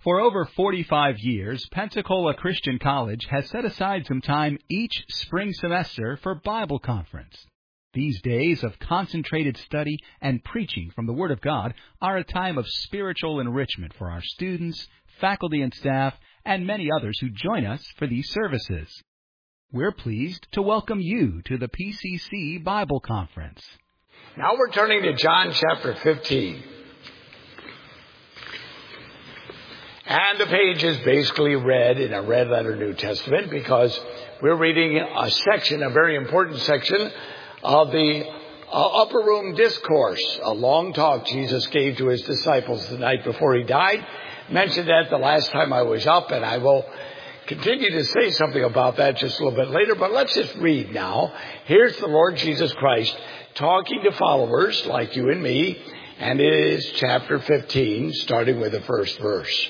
For over 45 years, Pensacola Christian College has set aside some time each spring semester for Bible conference. These days of concentrated study and preaching from the Word of God are a time of spiritual enrichment for our students, faculty and staff, and many others who join us for these services. We're pleased to welcome you to the PCC Bible Conference. Now we're turning to John chapter 15. And the page is basically read in a red letter New Testament because we're reading a section, a very important section of the upper room discourse, a long talk Jesus gave to his disciples the night before he died. Mentioned that the last time I was up, and I will continue to say something about that just a little bit later, but let's just read now. Here's the Lord Jesus Christ talking to followers like you and me, and it is chapter 15, starting with the first verse.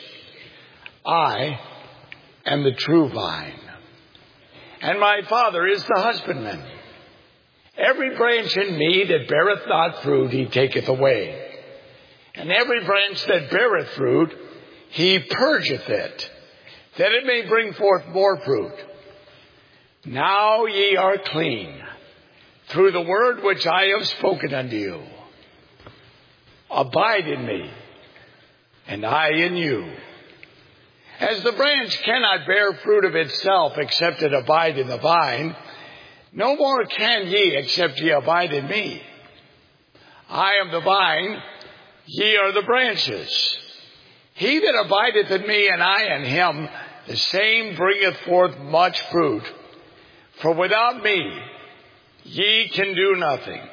I am the true vine, and my Father is the husbandman. Every branch in me that beareth not fruit, he taketh away. And every branch that beareth fruit, he purgeth it, that it may bring forth more fruit. Now ye are clean, through the word which I have spoken unto you. Abide in me, and I in you. As the branch cannot bear fruit of itself except it abide in the vine, no more can ye except ye abide in me. I am the vine, ye are the branches. He that abideth in me and I in him, the same bringeth forth much fruit. For without me ye can do nothing.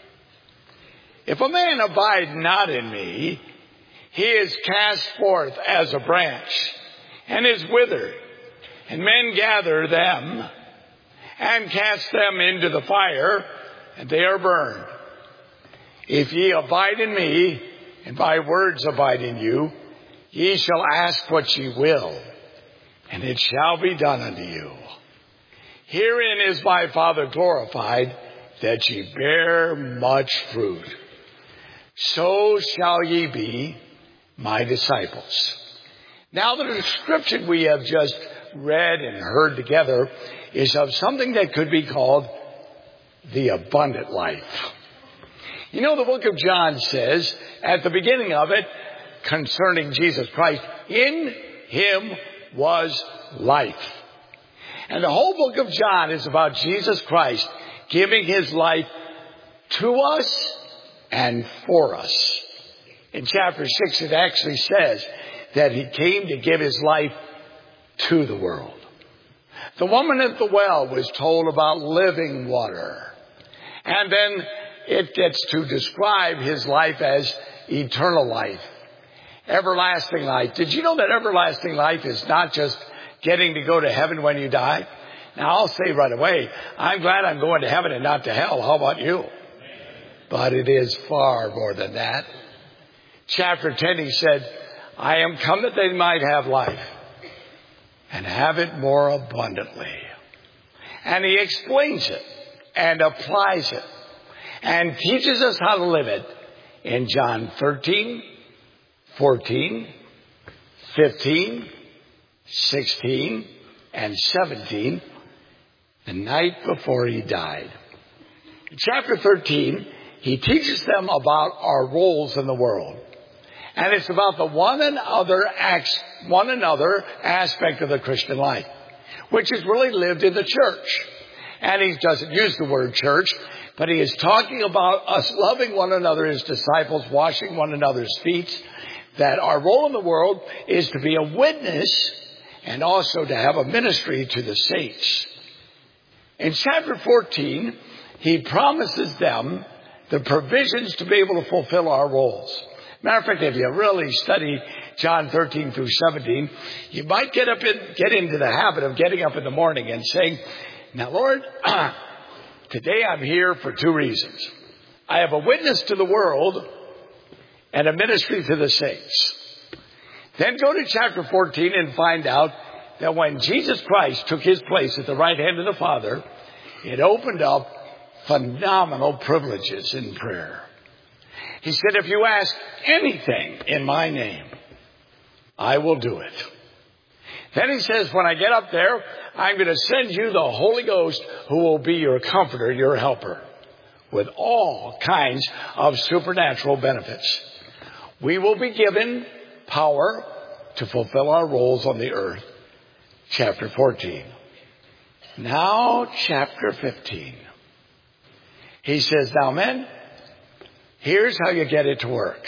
If a man abide not in me, he is cast forth as a branch, and is withered, and men gather them, and cast them into the fire, and they are burned. If ye abide in me, and my words abide in you, ye shall ask what ye will, and it shall be done unto you. Herein is my Father glorified, that ye bear much fruit. So shall ye be my disciples. Now, the description we have just read and heard together is of something that could be called the abundant life. You know, the book of John says at the beginning of it concerning Jesus Christ, in him was life. And the whole book of John is about Jesus Christ giving his life to us and for us. In chapter 6, it actually says that he came to give his life to the world. The woman at the well was told about living water. And then it gets to describe his life as eternal life, everlasting life. Did you know that everlasting life is not just getting to go to heaven when you die? Now, I'll say right away, I'm glad I'm going to heaven and not to hell. How about you? But it is far more than that. Chapter 10, he said, I am come that they might have life and have it more abundantly. And he explains it and applies it and teaches us how to live it in John 13, 14, 15, 16, and 17, the night before he died. In chapter 13, he teaches them about our roles in the world. And it's about the one another aspect of the Christian life, which is really lived in the church. And he doesn't use the word church, but he is talking about us loving one another as disciples, washing one another's feet, that our role in the world is to be a witness and also to have a ministry to the saints. In chapter 14, he promises them the provisions to be able to fulfill our roles. Matter of fact, if you really study John 13 through 17, you might get into the habit of getting up in the morning and saying, now, Lord, today I'm here for two reasons. I have a witness to the world and a ministry to the saints. Then go to chapter 14 and find out that when Jesus Christ took his place at the right hand of the Father, it opened up phenomenal privileges in prayer. He said, if you ask anything in my name, I will do it. Then he says, when I get up there, I'm going to send you the Holy Ghost who will be your comforter, your helper, with all kinds of supernatural benefits. We will be given power to fulfill our roles on the earth. Chapter 14. Now, chapter 15. He says, now, men, here's how you get it to work.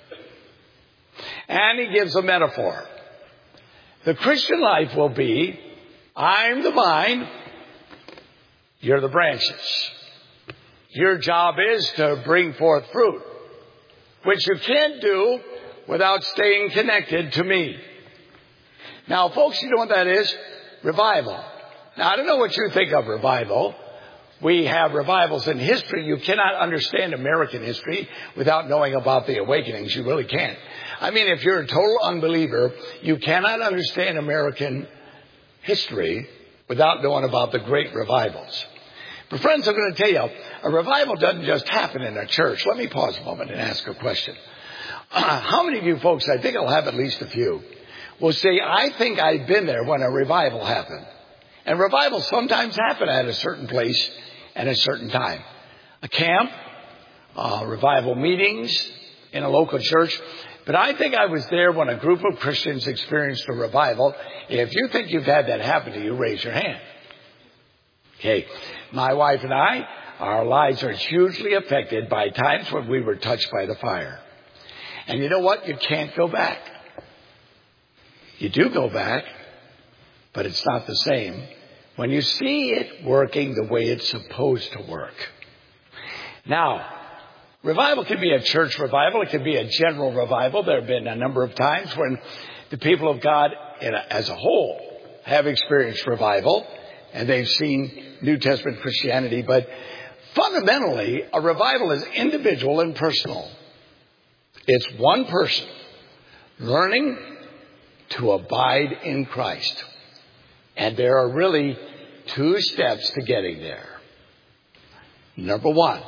And he gives a metaphor. The Christian life will be, I'm the vine, you're the branches. Your job is to bring forth fruit, which you can't do without staying connected to me. Now, folks, you know what that is? Revival. Now, I don't know what you think of revival. We have revivals in history. You cannot understand American history without knowing about the awakenings. You really can't. I mean, if you're a total unbeliever, you cannot understand American history without knowing about the great revivals. But friends, I'm going to tell you, a revival doesn't just happen in a church. Let me pause a moment and ask a question. How many of you folks, I think I'll have at least a few, will say, I think I've been there when a revival happened. And revivals sometimes happen at a certain place at a certain time. A camp, revival meetings in a local church. But I think I was there when a group of Christians experienced a revival. If you think you've had that happen to you, raise your hand. Okay. My wife and I, our lives are hugely affected by times when we were touched by the fire. And you know what? You can't go back. You do go back, but it's not the same when you see it working the way it's supposed to work. Now, revival can be a church revival. It can be a general revival. There have been a number of times when the people of God as a whole have experienced revival, and they've seen New Testament Christianity. But fundamentally, a revival is individual and personal. It's one person learning to abide in Christ. And there are really two steps to getting there. Number one,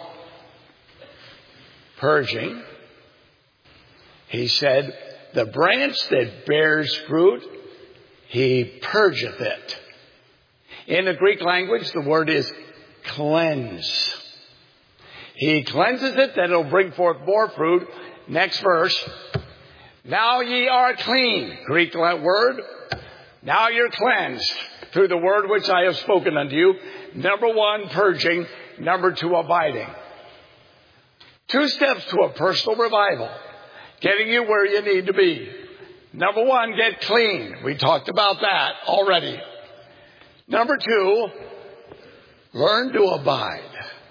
purging. He said, the branch that bears fruit, he purgeth it. In the Greek language, the word is cleanse. He cleanses it that it'll bring forth more fruit. Next verse. Now ye are clean. Greek word. Now you're cleansed through the word which I have spoken unto you. Number one, purging. Number two, abiding. Two steps to a personal revival. Getting you where you need to be. Number one, get clean. We talked about that already. Number two, learn to abide.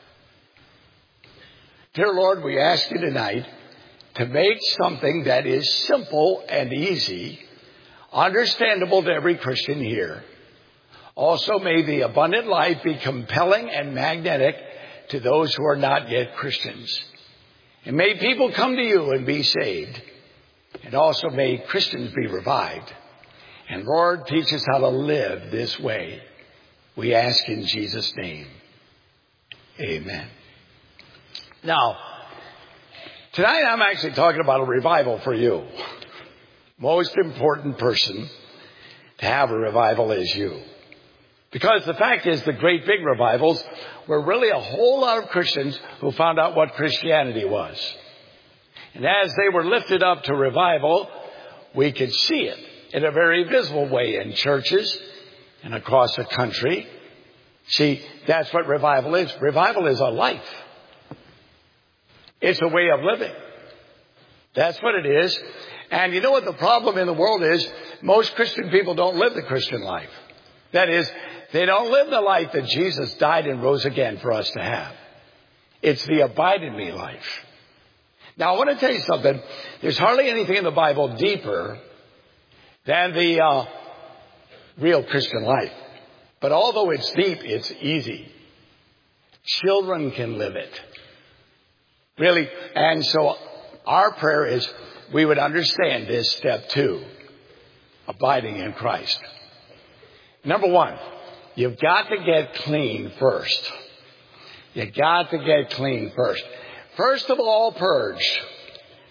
Dear Lord, we ask you tonight to make something that is simple and easy, understandable to every Christian here. Also, may the abundant life be compelling and magnetic to those who are not yet Christians. And may people come to you and be saved. And also may Christians be revived. And Lord, teach us how to live this way. We ask in Jesus' name. Amen. Now, tonight I'm actually talking about a revival for you. Most important person to have a revival is you. Because the fact is, the great big revivals were really a whole lot of Christians who found out what Christianity was. And as they were lifted up to revival, we could see it in a very visible way in churches and across the country. See, that's what revival is. Revival is a life. It's a way of living. That's what it is. And you know what the problem in the world is? Most Christian people don't live the Christian life. That is, they don't live the life that Jesus died and rose again for us to have. It's the abide in me life. Now, I want to tell you something. There's hardly anything in the Bible deeper than the real Christian life. But although it's deep, it's easy. Children can live it. Really. And so our prayer is we would understand this step 2, abiding in Christ. Number one, you've got to get clean first. You've got to get clean first. First of all, purge.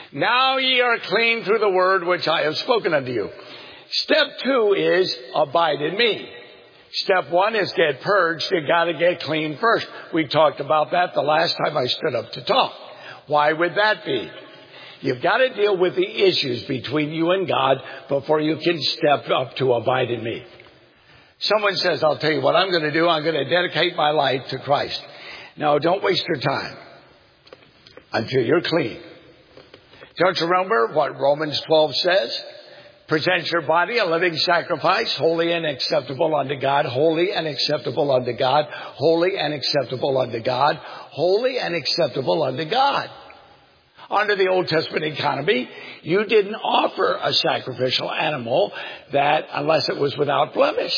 Now ye are clean through the word which I have spoken unto you. Step 2 is abide in me. Step 1 is get purged. You got to get clean first. We talked about that the last time I stood up to talk. Why would that be? You've got to deal with the issues between you and God before you can step up to abide in me. Someone says, I'll tell you what I'm going to do. I'm going to dedicate my life to Christ. No, don't waste your time until you're clean. Don't you remember what Romans 12 says? Present your body a living sacrifice, holy and acceptable unto God, holy and acceptable unto God, holy and acceptable unto God, holy and acceptable unto God. Under the Old Testament economy, you didn't offer a sacrificial animal that unless it was without blemish.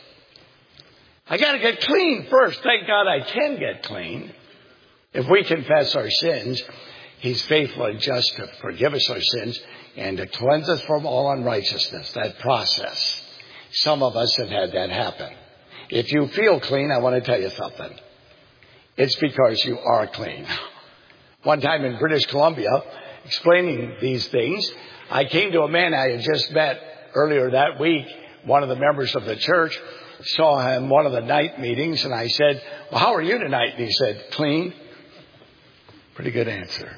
I got to get clean first. Thank God I can get clean. If we confess our sins, He's faithful and just to forgive us our sins and to cleanse us from all unrighteousness. That process. Some of us have had that happen. If you feel clean, I want to tell you something. It's because you are clean. One time in British Columbia, explaining these things, I came to a man I had just met earlier that week. One of the members of the church saw him one of the night meetings, and I said, well, how are you tonight? And he said, clean. Pretty good answer.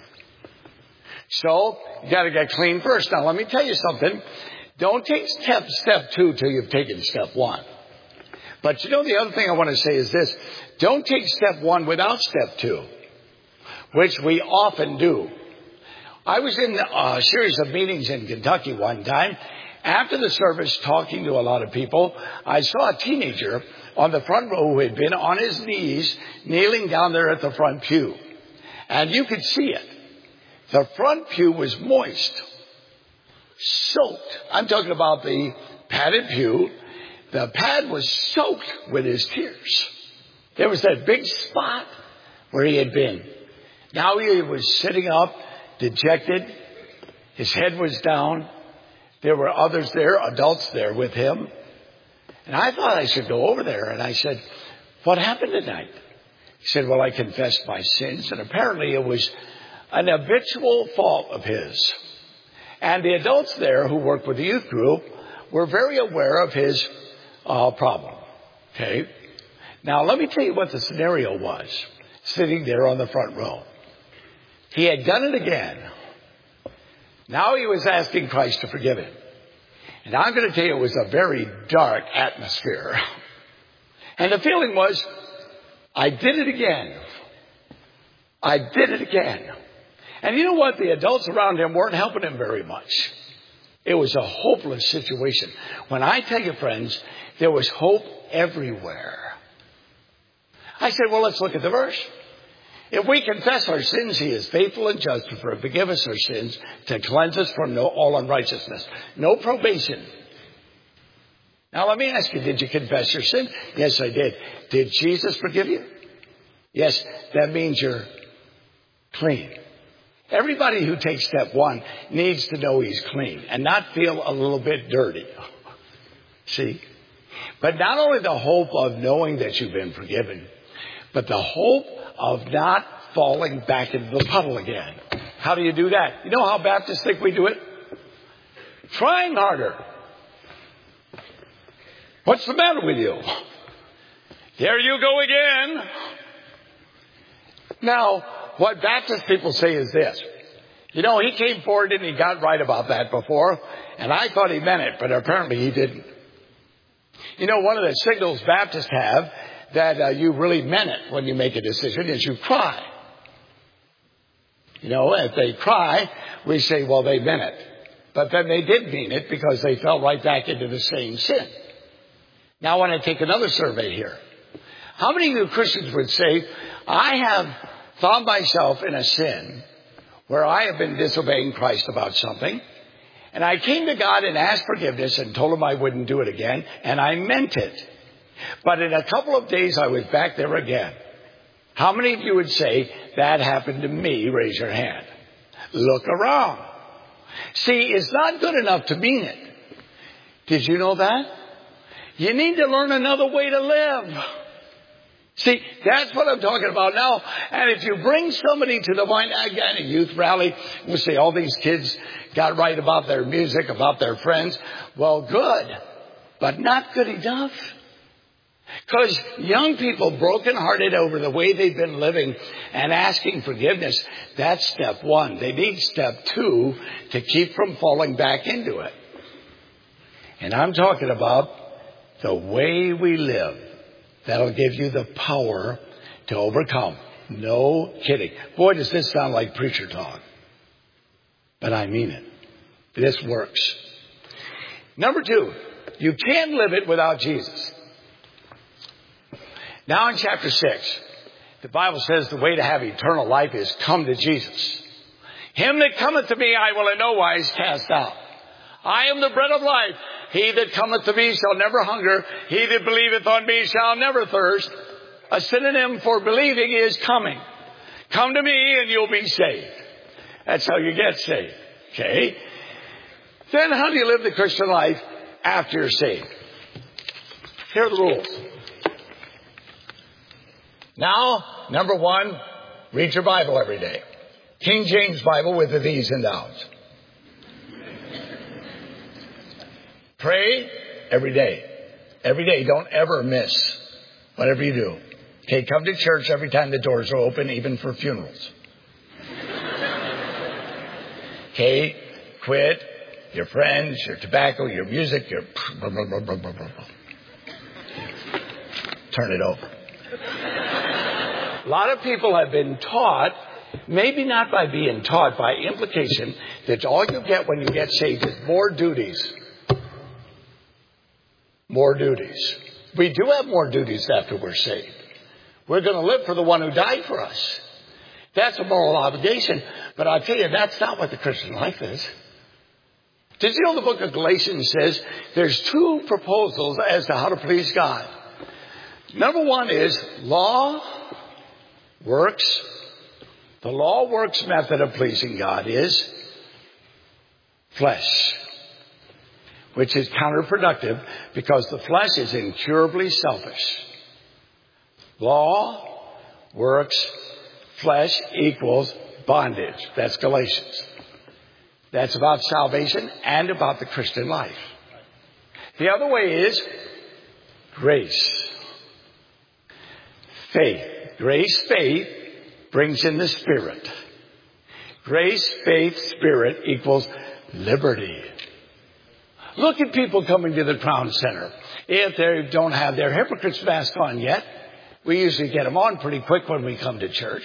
So, you got to get clean first. Now, let me tell you something. Don't take step 2 till you've taken step 1. But you know, the other thing I want to say is this. Don't take step 1 without step 2, which we often do. I was in a series of meetings in Kentucky one time. After the service, talking to a lot of people, I saw a teenager on the front row who had been on his knees, kneeling down there at the front pew. And you could see it. The front pew was moist, soaked. I'm talking about the padded pew. The pad was soaked with his tears. There was that big spot where he had been. Now he was sitting up, dejected. His head was down. There were others there, adults there with him. And I thought I should go over there. And I said, what happened tonight? He said, well, I confessed my sins. And apparently it was an habitual fault of his. And the adults there who worked with the youth group were very aware of his problem. Okay? Now, let me tell you what the scenario was, sitting there on the front row. He had done it again. Now he was asking Christ to forgive him. And I'm going to tell you, it was a very dark atmosphere. And the feeling was, I did it again. I did it again. And you know what? The adults around him weren't helping him very much. It was a hopeless situation. When I tell you, friends, there was hope everywhere. I said, well, let's look at the verse. If we confess our sins, He is faithful and just to forgive us our sins, to cleanse us from all unrighteousness. No probation. Now, let me ask you, did you confess your sin? Yes, I did. Did Jesus forgive you? Yes, that means you're clean. Everybody who takes step 1 needs to know he's clean and not feel a little bit dirty. See? But not only the hope of knowing that you've been forgiven, but the hope of not falling back into the puddle again. How do you do that? You know how Baptists think we do it? Trying harder. What's the matter with you? There you go again. Now, what Baptist people say is this. You know, he came forward and he got right about that before, and I thought he meant it, but apparently he didn't. You know, one of the signals Baptists have that you really meant it when you make a decision is you cry. You know, if they cry, we say, well, they meant it. But then they did mean it because they fell right back into the same sin. Now I want to take another survey here. How many of you Christians would say, I have found myself in a sin where I have been disobeying Christ about something, and I came to God and asked forgiveness and told Him I wouldn't do it again, and I meant it. But in a couple of days, I was back there again. How many of you would say, that happened to me? Raise your hand. Look around. See, it's not good enough to mean it. Did you know that? You need to learn another way to live. See, that's what I'm talking about now. And if you bring somebody to the point, again, a youth rally, we'll say all these kids got right about their music, about their friends. Well, good, but not good enough. Because young people brokenhearted over the way they've been living and asking forgiveness, that's step one. They need step two to keep from falling back into it. And I'm talking about the way we live. That'll give you the power to overcome. No kidding. Boy, does this sound like preacher talk. But I mean it. This works. Number two, you can't live it without Jesus. Now in chapter 6, the Bible says the way to have eternal life is come to Jesus. Him that cometh to me I will in no wise cast out. I am the bread of life. He that cometh to me shall never hunger. He that believeth on me shall never thirst. A synonym for believing is coming. Come to me and you'll be saved. That's how you get saved. Okay? Then how do you live the Christian life after you're saved? Here are the rules. Now, number one, read your Bible every day. King James Bible with the these and thous. Pray every day. Every day. Don't ever miss whatever you do. Okay, come to church every time the doors are open, even for funerals. Okay, quit your friends, your tobacco, your music, your... Turn it over. A lot of people have been taught, maybe not by being taught, by implication, that all you get when you get saved is more duties. More duties. We do have more duties after we're saved. We're going to live for the one who died for us. That's a moral obligation. But I'll tell you, that's not what the Christian life is. Did you know the book of Galatians says there's two proposals as to how to please God? Number one is law, works. The law works method of pleasing God is flesh, which is counterproductive because the flesh is incurably selfish. Law, works, flesh equals bondage. That's Galatians. That's about salvation and about the Christian life. The other way is grace. Faith. Grace, faith brings in the Spirit. Grace, faith, Spirit equals liberty. Look at people coming to the Crown Center. If they don't have their hypocrite's mask on yet, we usually get them on pretty quick when we come to church.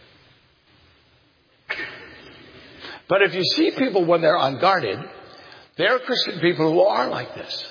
But if you see people when they're unguarded, there are Christian people who are like this.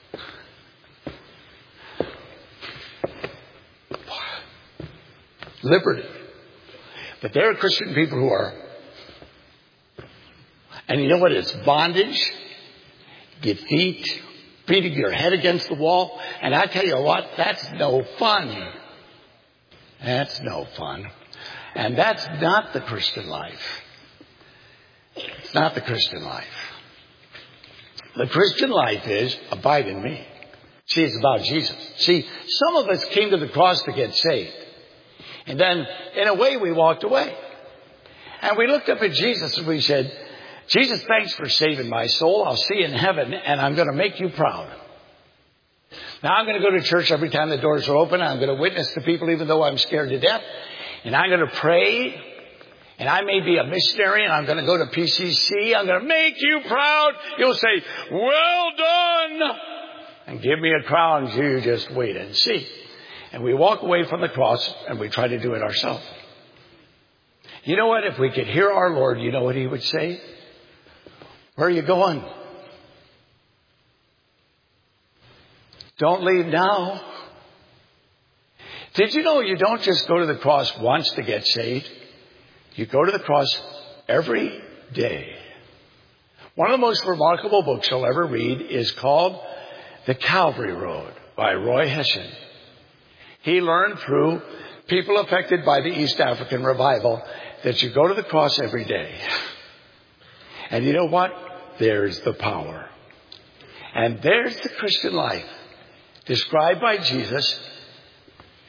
Liberty. But there are Christian people who are. And you know what? It's bondage, defeat, beating your head against the wall. And I tell you what, that's no fun. That's no fun. And that's not the Christian life. It's not the Christian life. The Christian life is abide in me. See, it's about Jesus. See, some of us came to the cross to get saved. And then, in a way, we walked away. And we looked up at Jesus and we said, Jesus, thanks for saving my soul. I'll see you in heaven and I'm going to make you proud. Now I'm going to go to church every time the doors are open. I'm going to witness to people even though I'm scared to death. And I'm going to pray. And I may be a missionary and I'm going to go to PCC. I'm going to make you proud. You'll say, well done. And give me a crown. You just wait and see. And we walk away from the cross and we try to do it ourselves. You know what? If we could hear our Lord, you know what he would say? Where are you going? Don't leave now. Did you know you don't just go to the cross once to get saved? You go to the cross every day. One of the most remarkable books you'll ever read is called The Calvary Road by Roy Hession. He learned through people affected by the East African revival that you go to the cross every day. And you know what? There's the power. And there's the Christian life described by Jesus.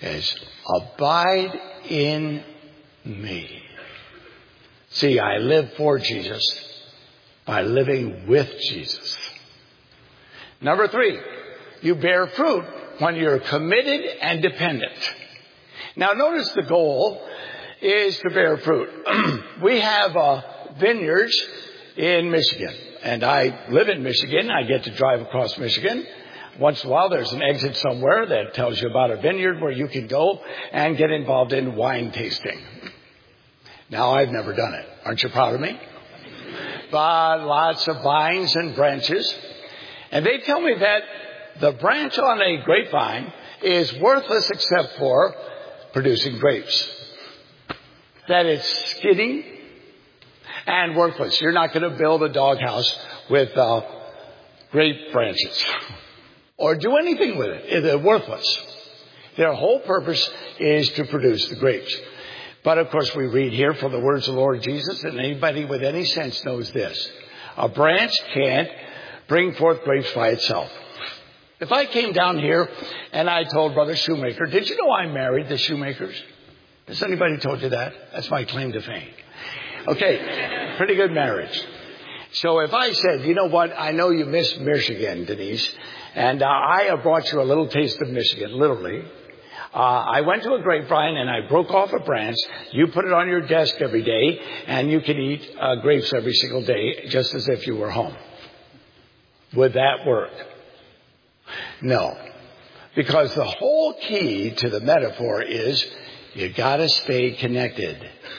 is abide in me. See, I live for Jesus by living with Jesus. Number 3, you bear fruit when you're committed and dependent. Now notice the goal is to bear fruit. We have vineyards in Michigan, and I live in Michigan. I get to drive across Michigan. Once in a while there's an exit somewhere that tells you about a vineyard where you can go and get involved in wine tasting. Now, I've never done it. Aren't you proud of me? But lots of vines and branches. And they tell me that the branch on a grapevine is worthless except for producing grapes. That it's skinny and worthless. You're not going to build a doghouse with grape branches or do anything with it. They're worthless. Their whole purpose is to produce the grapes. But, of course, we read here from the words of the Lord Jesus, and anybody with any sense knows this. A branch can't bring forth grapes by itself. If I came down here and I told Brother Shoemaker, did you know I married the Shoemakers? Has anybody told you that? That's my claim to fame. Okay, pretty good marriage. So if I said, you know what, I know you miss Michigan, Denise, and I have brought you a little taste of Michigan, literally. I went to a grapevine and I broke off a branch. You put it on your desk every day and you can eat grapes every single day just as if you were home. Would that work? No. Because the whole key to the metaphor is you got to stay connected.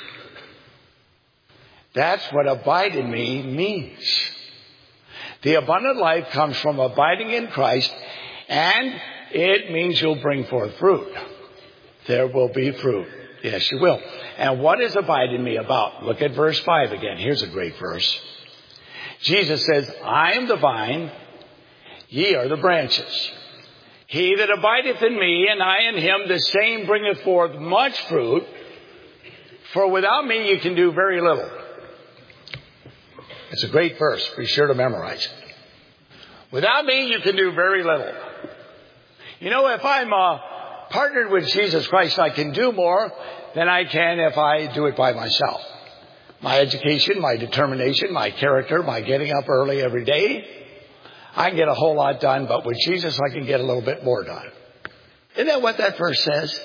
That's what abide in me means. The abundant life comes from abiding in Christ, and it means you'll bring forth fruit. There will be fruit. Yes, you will. And what is abide in me about? Look at verse 5 again. Here's a great verse. Jesus says, I am the vine, ye are the branches. He that abideth in me, and I in him, the same bringeth forth much fruit. For without me you can do very little. It's a great verse. Be sure to memorize it. Without me you can do very little. You know, if I'm partnered with Jesus Christ, I can do more than I can if I do it by myself. My education, my determination, my character, my getting up early every day, I can get a whole lot done, but with Jesus I can get a little bit more done. Isn't that what that verse says?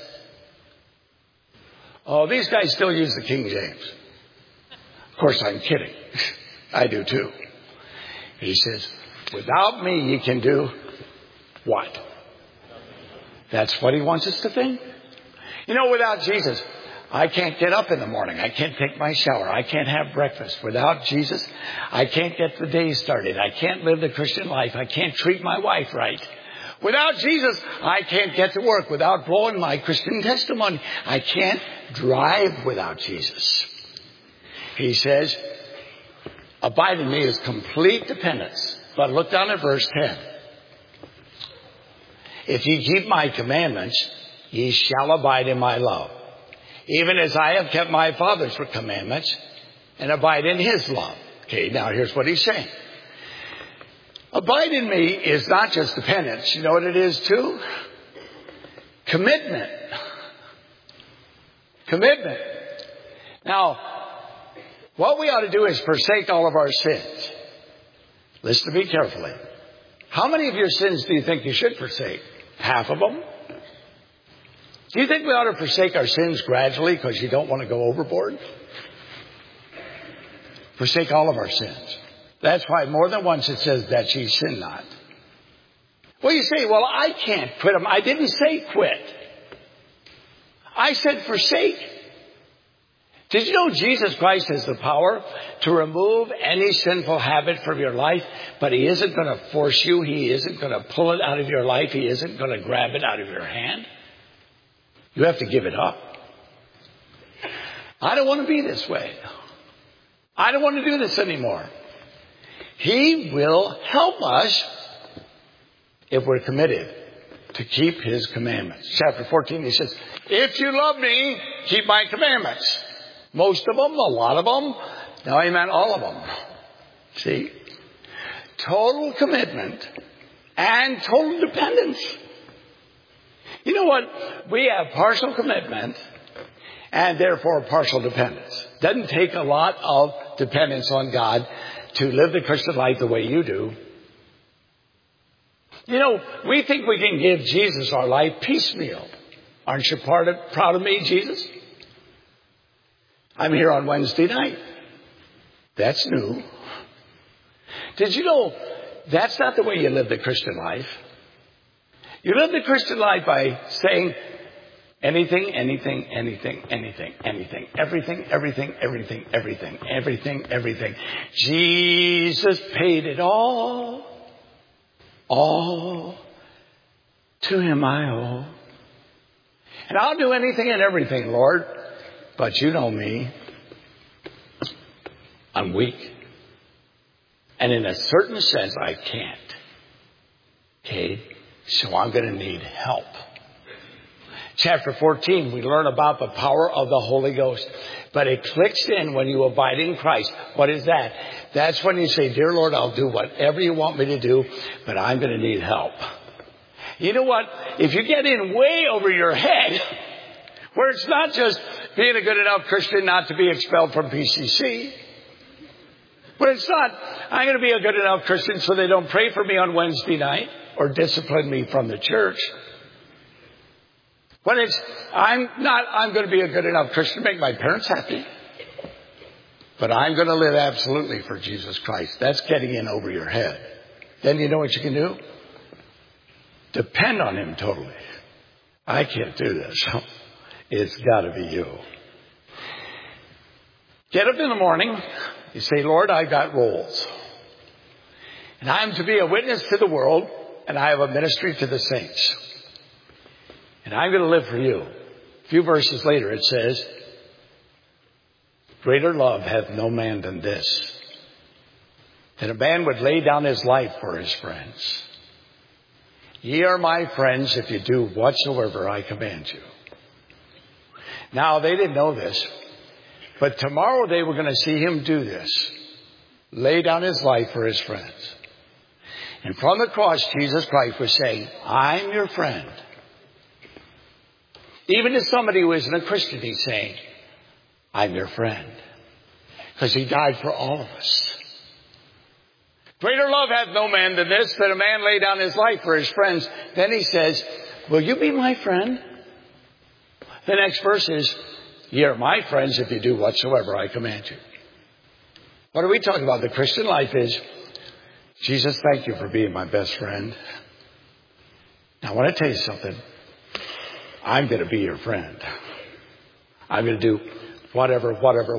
Oh, these guys still use the King James. Of course, I'm kidding. I do too. He says, without me you can do what? That's what he wants us to think. You know, without Jesus, I can't get up in the morning. I can't take my shower. I can't have breakfast. Without Jesus, I can't get the day started. I can't live the Christian life. I can't treat my wife right. Without Jesus, I can't get to work without blowing my Christian testimony. I can't drive without Jesus. He says, abide in me is complete dependence. But look down at verse 10. If ye keep my commandments, ye shall abide in my love, even as I have kept my Father's commandments and abide in his love. Okay, now here's what he's saying. Abide in me is not just dependence. You know what it is too? Commitment. Commitment. Now, what we ought to do is forsake all of our sins. Listen to me carefully. How many of your sins do you think you should forsake? Half of them? Do you think we ought to forsake our sins gradually because you don't want to go overboard? Forsake all of our sins. That's why more than once it says that ye sin not. Well, you say, well, I can't quit them. I didn't say quit. I said forsake. Did you know Jesus Christ has the power to remove any sinful habit from your life, but he isn't going to force you. He isn't going to pull it out of your life. He isn't going to grab it out of your hand. You have to give it up. I don't want to be this way. I don't want to do this anymore. He will help us if we're committed to keep his commandments. Chapter 14, he says, if you love me, keep my commandments. Most of them, a lot of them. No, he meant all of them. See? Total commitment and total dependence. You know what? We have partial commitment and therefore partial dependence. Doesn't take a lot of dependence on God to live the Christian life the way you do. You know, we think we can give Jesus our life piecemeal. Aren't you proud of me, Jesus? I'm here on Wednesday night. That's new. Did you know that's not the way you live the Christian life? You live the Christian life by saying anything, anything, anything, anything, anything, everything, everything, everything, everything, everything, everything. Jesus paid it all. All to him I owe. And I'll do anything and everything, Lord. But you know me. I'm weak. And in a certain sense, I can't. Okay? So I'm going to need help. Chapter 14, we learn about the power of the Holy Ghost. But it clicks in when you abide in Christ. What is that? That's when you say, Dear Lord, I'll do whatever you want me to do, but I'm going to need help. You know what? If you get in way over your head, where it's not just being a good enough Christian not to be expelled from PCC, but it's not, I'm going to be a good enough Christian so they don't pray for me on Wednesday night or discipline me from the church. When it's, I'm going to be a good enough Christian to make my parents happy. But I'm going to live absolutely for Jesus Christ. That's getting in over your head. Then you know what you can do? Depend on him totally. I can't do this. It's got to be you. Get up in the morning. You say, Lord, I've got roles. And I'm to be a witness to the world. And I have a ministry to the saints. And I'm going to live for you. A few verses later it says, Greater love hath no man than this, that a man would lay down his life for his friends. Ye are my friends if you do whatsoever I command you. Now, they didn't know this, but tomorrow they were going to see him do this. Lay down his life for his friends. And from the cross, Jesus Christ was saying, I'm your friend. Even to somebody who isn't a Christian, he's saying, I'm your friend. Because he died for all of us. Greater love hath no man than this, that a man lay down his life for his friends. Then he says, will you be my friend? The next verse is, ye are my friends if you do whatsoever I command you. What are we talking about? The Christian life is, Jesus, thank you for being my best friend. Now I want to tell you something. I'm going to be your friend. I'm going to do whatever. That's what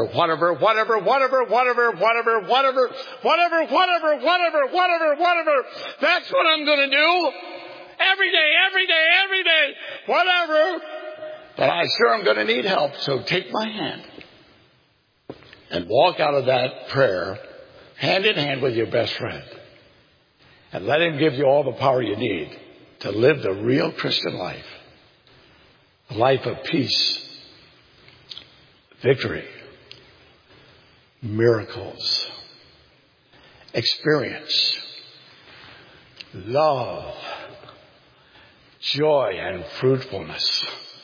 I'm going to do. Every day. Whatever. But I sure am going to need help. So take my hand and walk out of that prayer hand in hand with your best friend. And let him give you all the power you need to live the real Christian life. A life of peace, victory, miracles, experience, love, joy, and fruitfulness.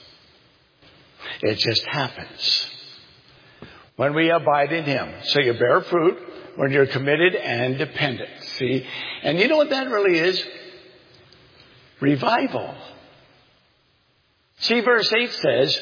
It just happens when we abide in him. So you bear fruit when you're committed and dependent. See? And you know what that really is? Revival. See, verse 8 says,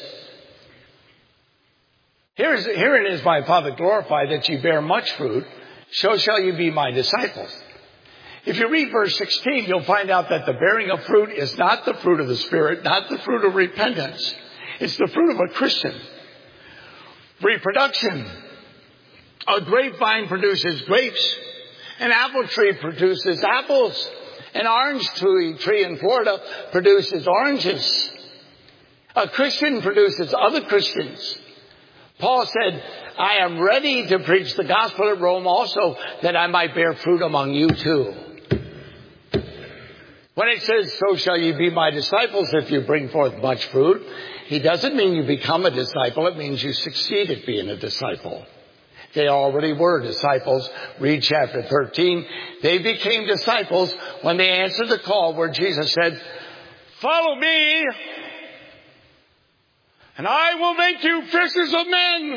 Herein is my Father glorified, that ye bear much fruit, so shall you be my disciples. If you read verse 16, you'll find out that the bearing of fruit is not the fruit of the Spirit, not the fruit of repentance. It's the fruit of a Christian. Reproduction. A grapevine produces grapes. An apple tree produces apples. An orange tree in Florida produces oranges. A Christian produces other Christians. Paul said, I am ready to preach the gospel at Rome also, that I might bear fruit among you too. When it says, so shall you be my disciples if you bring forth much fruit, he doesn't mean you become a disciple. It means you succeed at being a disciple. They already were disciples. Read chapter 13. They became disciples when they answered the call where Jesus said, Follow me, and I will make you fishers of men.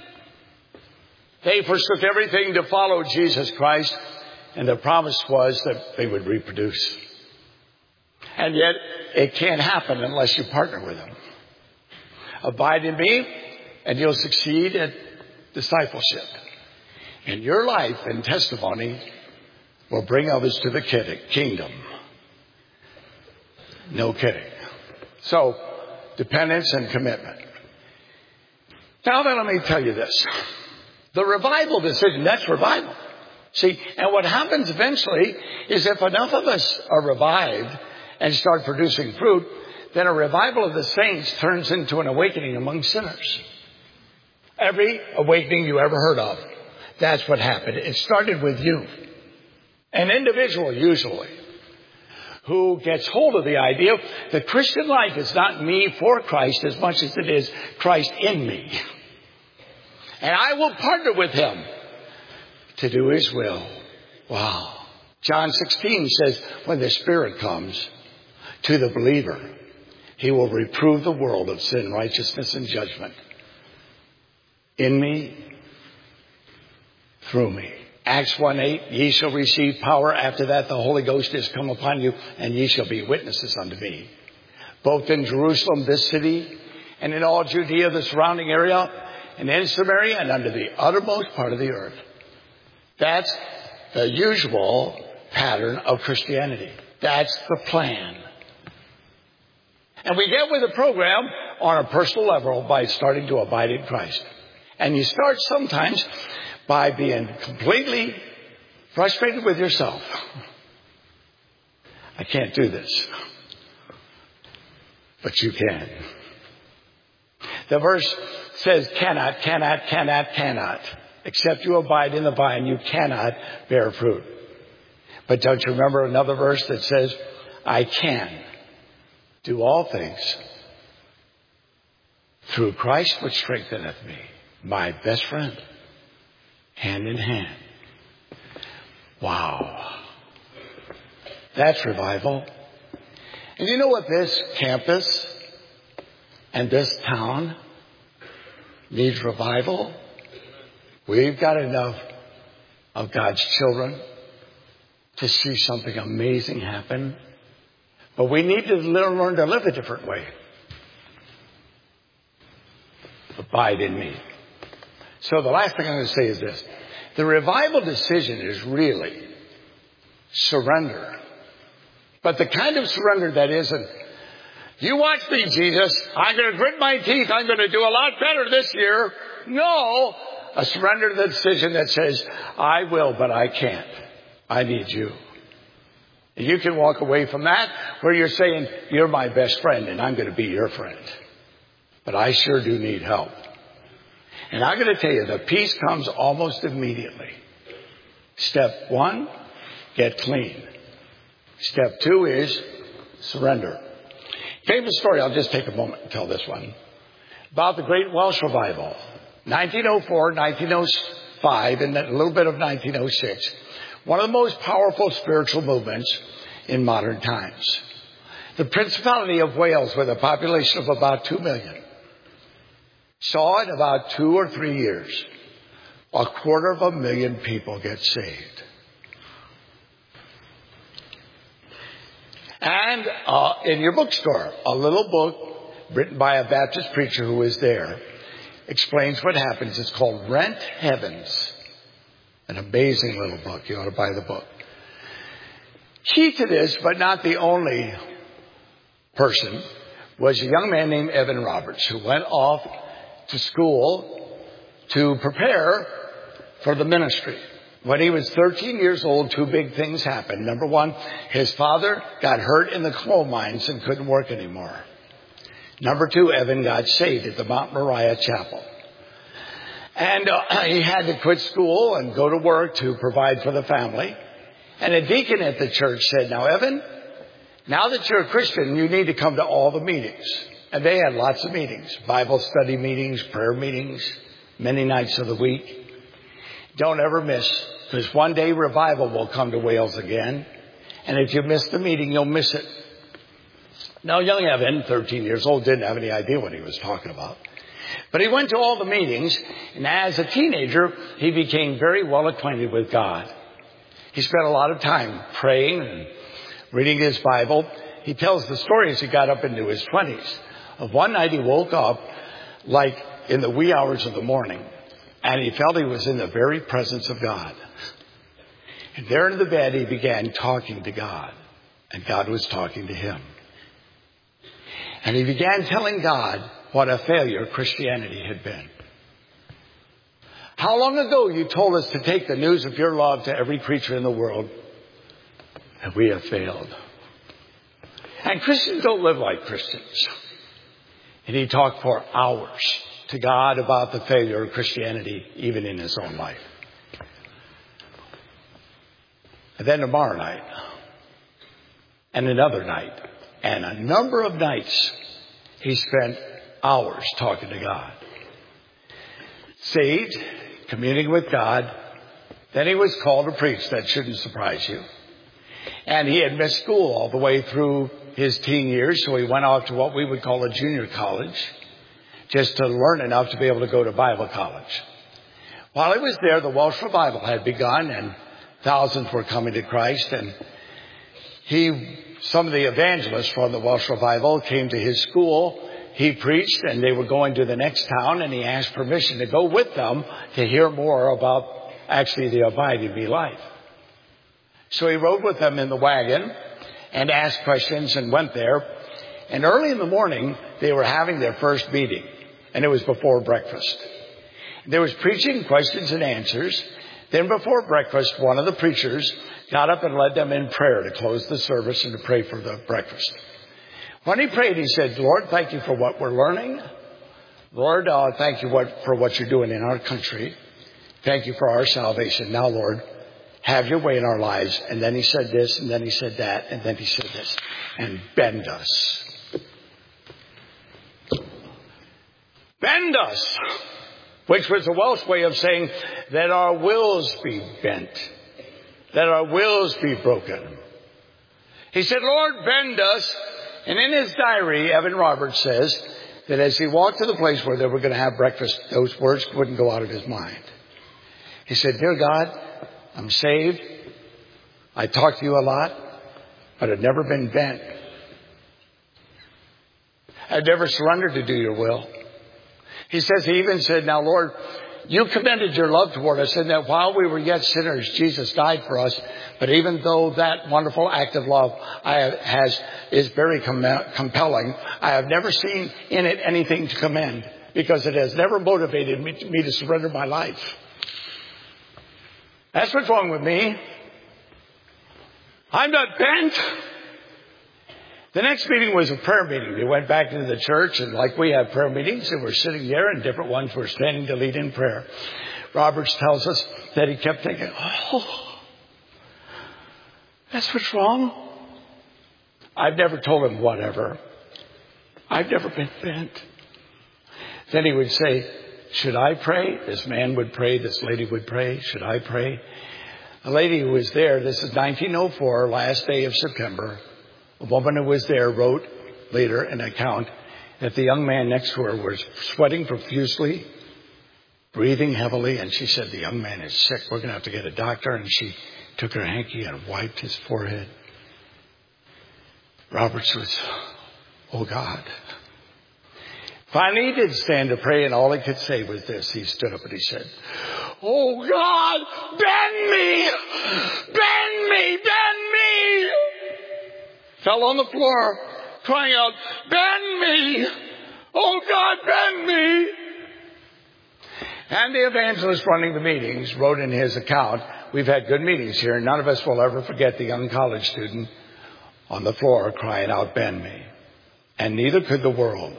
They forsook everything to follow Jesus Christ, and the promise was that they would reproduce. And yet, it can't happen unless you partner with Him. Abide in me, and you'll succeed at discipleship. And your life and testimony will bring others to the kingdom. No kidding. So, dependence and commitment. Now then, let me tell you this. The revival decision, that's revival. See, and what happens eventually is if enough of us are revived and start producing fruit, then a revival of the saints turns into an awakening among sinners. Every awakening you ever heard of, that's what happened. It started with you. An individual, usually, who gets hold of the idea that Christian life is not me for Christ as much as it is Christ in me. And I will partner with Him to do His will. Wow. John 16 says, when the Spirit comes to the believer, He will reprove the world of sin, righteousness, and judgment. In me, through me. Acts 1:8, ye shall receive power. After that, the Holy Ghost is come upon you, and ye shall be witnesses unto me. Both in Jerusalem, this city, and in all Judea, the surrounding area, and in Samaria, and unto the uttermost part of the earth. That's the usual pattern of Christianity. That's the plan. And we get with the program on a personal level by starting to abide in Christ. And you start sometimes by being completely frustrated with yourself. I can't do this. But you can. The verse says cannot, except you abide in the vine, you cannot bear fruit. But don't you remember another verse that says, I can do all things through Christ which strengtheneth me, my best friend, hand in hand. Wow. That's revival. And you know what this campus and this town needs revival? We've got enough of God's children to see something amazing happen. But we need to learn to live a different way. Abide in me. So the last thing I'm going to say is this. The revival decision is really surrender. But the kind of surrender that isn't, you watch me, Jesus. I'm going to grit my teeth. I'm going to do a lot better this year. No. A surrender to the decision that says, I will, but I can't. I need you. And you can walk away from that where you're saying, you're my best friend and I'm going to be your friend. But I sure do need help. And I'm going to tell you, the peace comes almost immediately. Step 1, get clean. Step 2 is surrender. Famous story, I'll just take a moment and tell this one. About the Great Welsh Revival. 1904, 1905, and a little bit of 1906. One of the most powerful spiritual movements in modern times. The Principality of Wales, with a population of about 2 million, saw in about 2 or 3 years, 250,000 people get saved. And in your bookstore, a little book written by a Baptist preacher who was there explains what happens. It's called Rent Heavens. An amazing little book. You ought to buy the book. Key to this, but not the only person, was a young man named Evan Roberts who went off to school to prepare for the ministry. When he was 13 years old, 2 big things happened. Number 1, his father got hurt in the coal mines and couldn't work anymore. Number 2, Evan got saved at the Mount Moriah Chapel. And he had to quit school and go to work to provide for the family. And a deacon at the church said, now, Evan, now that you're a Christian, you need to come to all the meetings. And they had lots of meetings, Bible study meetings, prayer meetings, many nights of the week. Don't ever miss, because one day revival will come to Wales again. And if you miss the meeting, you'll miss it. Now, young Evan, 13 years old, didn't have any idea what he was talking about. But he went to all the meetings, and as a teenager, he became very well acquainted with God. He spent a lot of time praying and reading his Bible. He tells the story as he got up into his 20s. Of one night he woke up like in the wee hours of the morning, and he felt he was in the very presence of God. And there in the bed he began talking to God, and God was talking to him. And he began telling God what a failure Christianity had been. How long ago you told us to take the news of your love to every creature in the world, and we have failed. And Christians don't live like Christians. And he talked for hours to God about the failure of Christianity, even in his own life. And then tomorrow night, and another night, and a number of nights, he spent hours talking to God. Saved, communing with God. Then he was called to preach. That shouldn't surprise you. And he had missed school all the way through his teen years, so he went off to what we would call a junior college, just to learn enough to be able to go to Bible college. While he was there, the Welsh revival had begun, and thousands were coming to Christ. And some of the evangelists from the Welsh revival came to his school. He preached, and they were going to the next town, and he asked permission to go with them to hear more about actually the Abide in Me life. So he rode with them in the wagon and asked questions and went there. And early in the morning, they were having their first meeting, and it was before breakfast. There was preaching, questions, and answers. Then before breakfast, one of the preachers got up and led them in prayer to close the service and to pray for the breakfast. When he prayed, he said, Lord, thank you for what we're learning. Lord, thank you for what you're doing in our country. Thank you for our salvation. Now, Lord, have your way in our lives. And then he said this, and then he said that, and then he said this. And bend us. Bend us. Which was a Welsh way of saying that our wills be bent. That our wills be broken. He said, Lord, bend us. And in his diary, Evan Roberts says that as he walked to the place where they were going to have breakfast, those words wouldn't go out of his mind. He said, Dear God, I'm saved. I talk to you a lot, but I've never been bent. I've never surrendered to do your will. He says, he even said, now, Lord, you commended your love toward us in that while we were yet sinners, Jesus died for us. But even though that wonderful act of love is very compelling, I have never seen in it anything to commend because it has never motivated me to surrender my life. That's what's wrong with me. I'm not bent. The next meeting was a prayer meeting. They went back into the church, and like we have prayer meetings, they were sitting there, and different ones were standing to lead in prayer. Roberts tells us that he kept thinking, that's what's wrong. I've never told him whatever. I've never been bent. Then he would say, should I pray? This man would pray. This lady would pray. Should I pray? A lady who was there, this is 1904, last day of September. A woman who was there wrote later an account that the young man next to her was sweating profusely, breathing heavily, and she said, the young man is sick. We're going to have to get a doctor. And she took her hanky and wiped his forehead. Roberts was, oh God. Finally, he did stand to pray, and all he could say was this. He stood up and he said, oh God, bend me, bend me, bend me. Fell on the floor, crying out, bend me! Oh God, bend me! And the evangelist running the meetings wrote in his account, we've had good meetings here, and none of us will ever forget the young college student on the floor crying out, bend me. And neither could the world.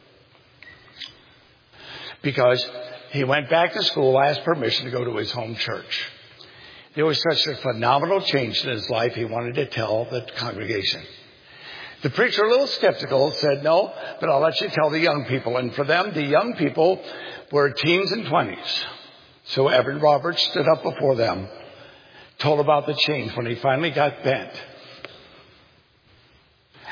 Because he went back to school, asked permission to go to his home church. There was such a phenomenal change in his life, he wanted to tell the congregation. The preacher, a little skeptical, said, no, but I'll let you tell the young people. And for them, the young people were teens and 20s. So Evan Roberts stood up before them, told about the change when he finally got bent.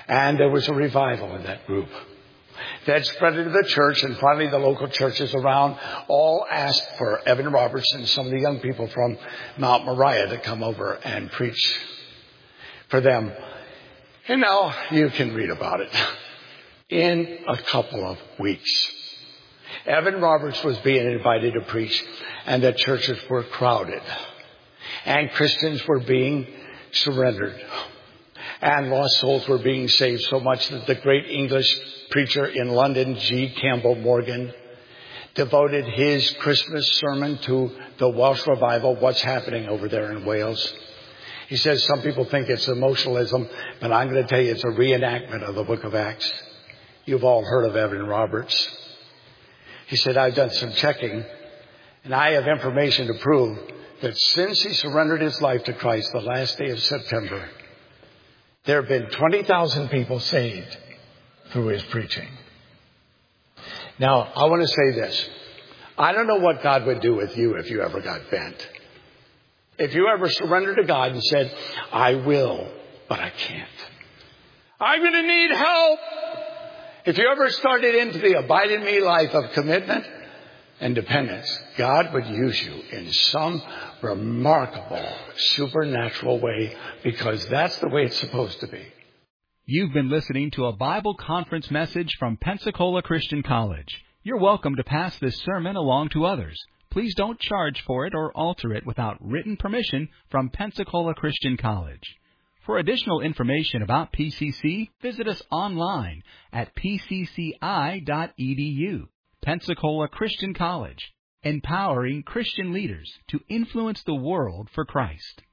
And there was a revival in that group that spread into the church, and finally the local churches around all asked for Evan Roberts and some of the young people from Mount Moriah to come over and preach for them. And now you can read about it. In a couple of weeks, Evan Roberts was being invited to preach, and the churches were crowded, and Christians were being surrendered, and lost souls were being saved, so much that the great English preacher in London, G. Campbell Morgan, devoted his Christmas sermon to the Welsh revival, what's happening over there in Wales. He says some people think it's emotionalism, but I'm going to tell you it's a reenactment of the book of Acts. You've all heard of Evan Roberts. He said, I've done some checking, and I have information to prove that since he surrendered his life to Christ the last day of September, there have been 20,000 people saved through his preaching. Now, I want to say this. I don't know what God would do with you if you ever got bent. If you ever surrendered to God and said, I will, but I can't. I'm going to need help. If you ever started into the abide in me life of commitment and dependence, God would use you in some remarkable supernatural way, because that's the way it's supposed to be. You've been listening to a Bible conference message from Pensacola Christian College. You're welcome to pass this sermon along to others. Please don't charge for it or alter it without written permission from Pensacola Christian College. For additional information about PCC, visit us online at pcci.edu. Pensacola Christian College, empowering Christian leaders to influence the world for Christ.